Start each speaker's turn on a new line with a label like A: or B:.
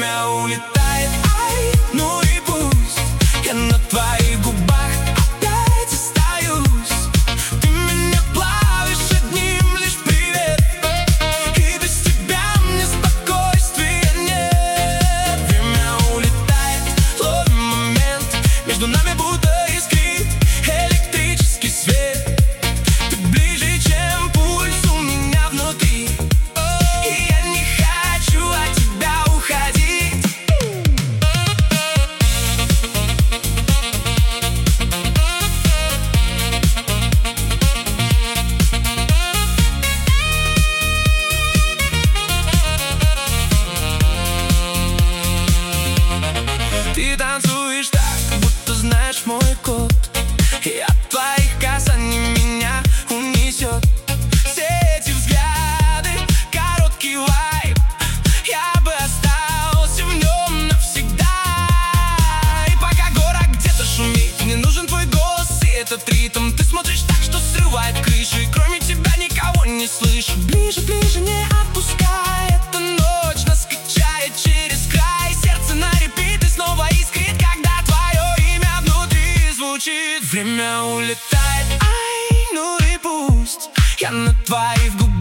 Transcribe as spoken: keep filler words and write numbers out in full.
A: Время улетает, ай, ну и пусть. Я на твоих губах опять остаюсь. Ты меня плавишь одним лишь привет, и без тебя мне спокойствия нет. Время улетает, ловим момент, между нами будто искрит электрический свет. Ты ближе, чем пульс у меня внутри, и я не хочу от тебя уходить. Ты танцуешь так, будто знаешь мой код, и от твоих касаний меня унесет. Все эти взгляды, короткий вайб, я бы остался в нем навсегда. И пока город где-то шумит, мне нужен твой голос и этот ритм. Ты смотришь так, что срывает крышу, и кроме тебя никого не слышу. Ближе, ближе, не отпускай, эта ночь нас качает через край. Сердце на репит и снова искрит, когда твое имя внутри звучит. Время улетает, ай, ну и пусть. Я на твоих губах